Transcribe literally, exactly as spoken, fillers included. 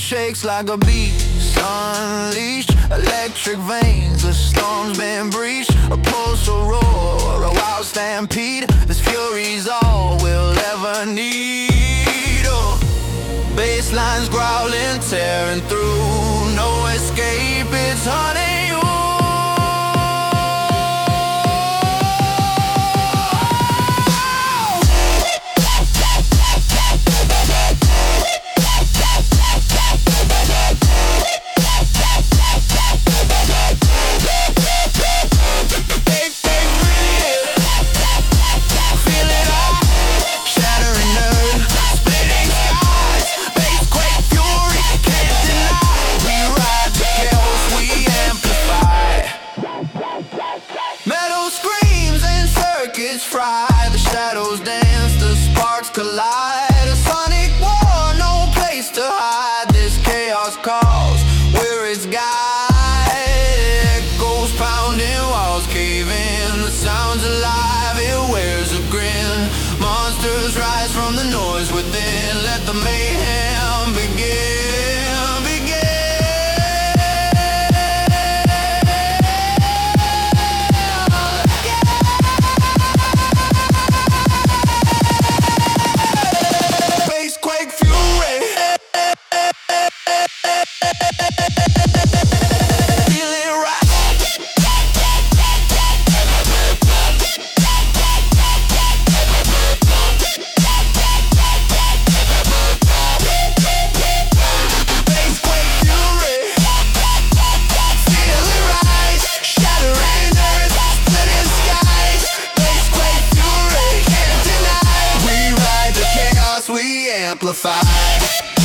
shakes like a beast, unleashed electric veins. The storm's been breached, a pulse, a roar, a wild stampede. This fury's all we'll ever need. Oh, basslines growling, tearing through, no escape, it's hunting you. It's fry, the shadows dance, the sparks collide. A sonic war, no place to hide. This chaos calls, where it's guide. Echoes pounding, walls caving, the sound's alive, it wears a grin. Monsters rise from the noise within, let the mayhem begin. We amplify.